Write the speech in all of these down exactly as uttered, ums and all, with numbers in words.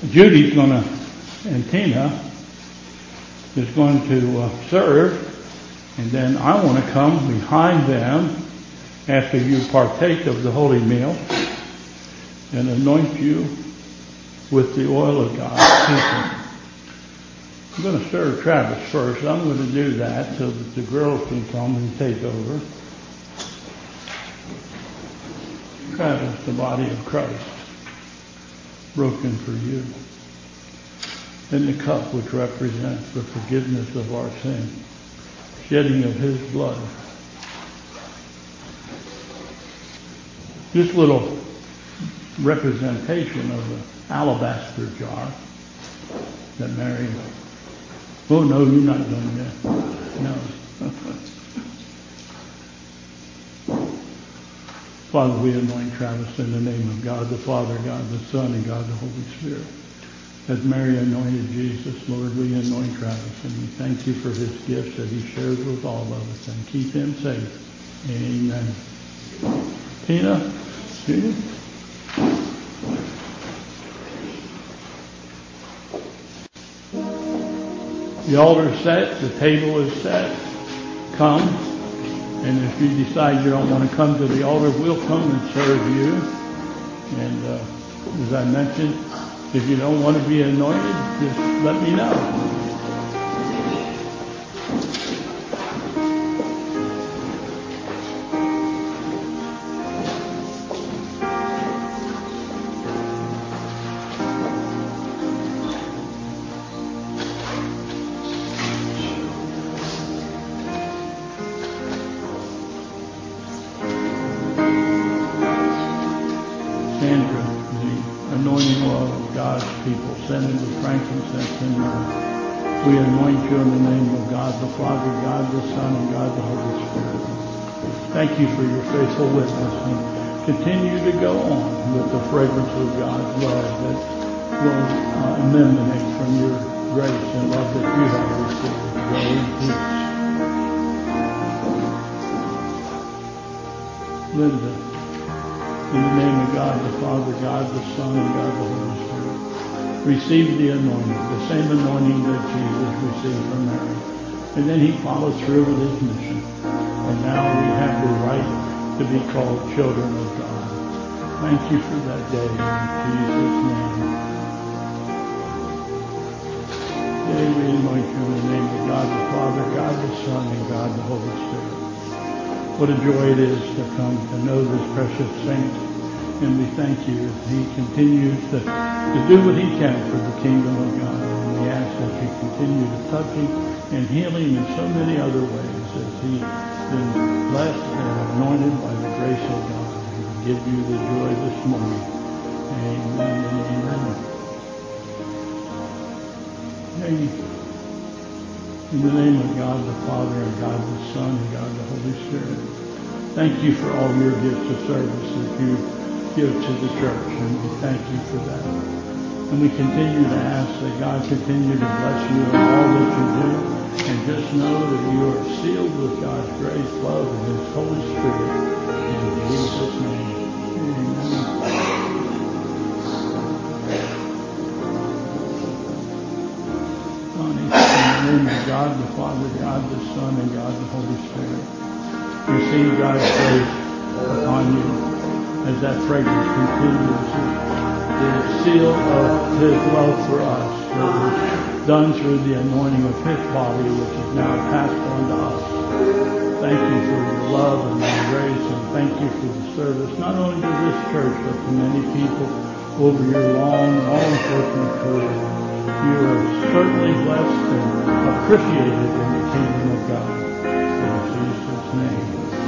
Judy's going to, and Tina is going to uh, serve, and then I want to come behind them after you partake of the holy meal and anoint you with the oil of God. I'm going to serve Travis first. I'm going to do that so that the girls can come and take over. Travis, the body of Christ, broken for you. And the cup which represents the forgiveness of our sin, shedding of his blood. This little representation of the alabaster jar that Mary... Oh, no, you're not done yet. No. Father, we anoint Travis in the name of God the Father, God the Son, and God the Holy Spirit. As Mary anointed Jesus, Lord, we anoint Travis, and we thank you for his gifts that he shares with all of us, and keep him safe. Amen. Tina, Judy? The altar's set, the table is set. Come. And if you decide you don't want to come to the altar, we'll come and serve you. And uh, as I mentioned, if you don't want to be anointed, just let me know. We anoint you in the name of God the Father, God the Son, and God the Holy Spirit. Thank you for your faithful witness, and continue to go on with the fragrance of God's love that will uh, emanate from your grace and love that you have received. Go in peace. Linda, in the name of God the Father, God the Son, and God the Holy Spirit. Receive the anointing, the same anointing that Jesus received from Mary. And then he followed through with his mission. And now we have the right to be called children of God. Thank you for that day in Jesus' name. Today we anoint you in the name of God the Father, God the Son, and God the Holy Spirit. What a joy it is to come to know this precious saint. And we thank you as he continues to, to do what he can for the kingdom of God. And we ask that you continue to touch him and heal him in so many other ways as he's been blessed and anointed by the grace of God. And we give you the joy this morning. Amen and amen. Amen. In the name of God the Father, and God the Son, and God the Holy Spirit. Thank you for all your gifts of service that you give to the church, and we thank you for that. And we continue to ask that God continue to bless you in all that you do, and just know that you are sealed with God's grace, love, and his Holy Spirit. In Jesus' name, amen. Donnie, in the name of God the Father, God the Son, and God the Holy Spirit, receive God's grace upon you as that fragrance continues, the seal of his love for us that was done through the anointing of his body, which is now passed on to us. Thank you for your love and your grace, and thank you for the service, not only to this church, but to many people over your long, all-important career. You are certainly blessed and appreciated in the kingdom of God. In Jesus' name.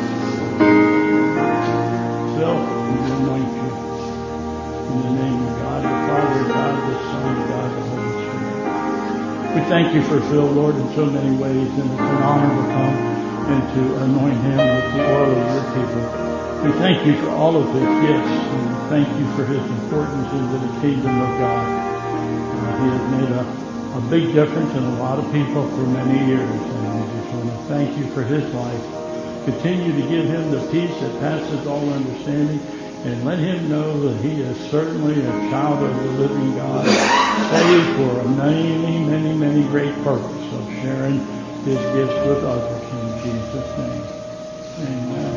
Phil, we anoint you in the name of God the Father, God the Son, and God the Holy Spirit. We thank you for Phil, Lord, in so many ways, and it's an honor to come and to anoint him with the oil of your people. We thank you for all of his gifts, and we thank you for his importance into the kingdom of God. Uh, he has made a, a big difference in a lot of people for many years, and we just want to thank you for his life. Continue to give him the peace that passes all understanding, and let him know that he is certainly a child of the living God. Betty for a many, many, many great purpose of sharing his gifts with others in Jesus' name. Amen.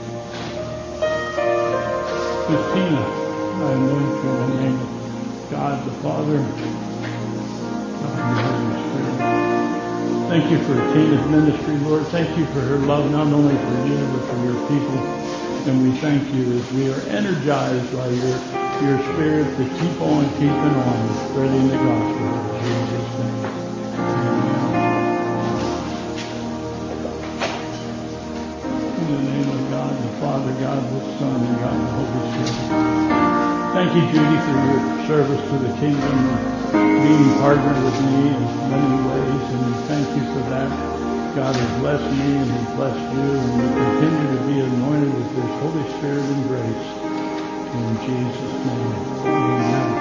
Christina, I anoint you in the name of God the Father, God the Holy Spirit. Thank you for Tina's ministry, Lord. Thank you for her love, not only for you, but for your people. And we thank you as we are energized by your, your Spirit to keep on keeping on, spreading the gospel in Jesus' name. Amen. In the name of God the Father, God the Son, and God the Holy Spirit. Thank you, Judy, for your service to the kingdom and being partner with me in many ways. And we thank you for that. God has blessed me and has blessed you, and we continue to be anointed with His Holy Spirit and grace. In Jesus' name, amen.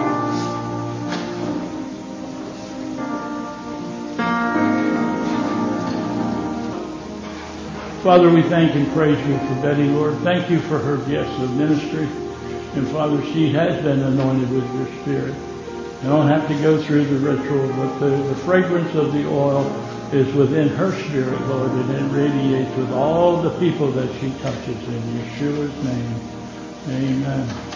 Father, we thank and praise you for Betty, Lord. Thank you for her gifts of ministry. And Father, she has been anointed with your Spirit. I don't have to go through the ritual, but the, the fragrance of the oil is within her spirit, Lord, and it radiates with all the people that she touches in Yeshua's name. Amen.